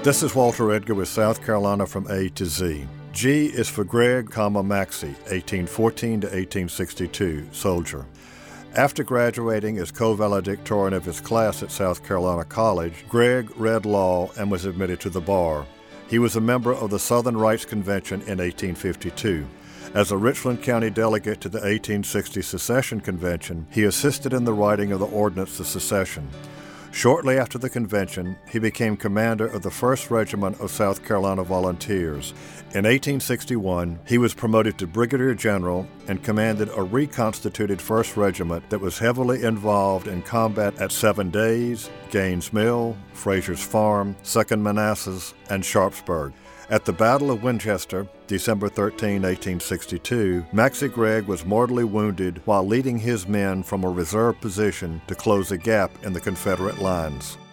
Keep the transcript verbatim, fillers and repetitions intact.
This is Walter Edgar with South Carolina from A to Z. G is for Greg, comma, Maxey, eighteen fourteen to eighteen sixty-two, soldier. After graduating as co-valedictorian of his class at South Carolina College, Greg read law and was admitted to the bar. He was a member of the Southern Rights Convention in eighteen fifty-two. As a Richland County delegate to the eighteen sixty Secession Convention, he assisted in the writing of the Ordinance of Secession. Shortly after the convention, he became commander of the first Regiment of South Carolina Volunteers. In eighteen sixty-one, he was promoted to brigadier general and commanded a reconstituted first Regiment that was heavily involved in combat at Seven Days, Gaines Mill, Frazier's Farm, second Manassas, and Sharpsburg. At the Battle of Winchester, December thirteenth, eighteen sixty-two, Maxey Gregg was mortally wounded while leading his men from a reserve position to close a gap in the Confederate lines.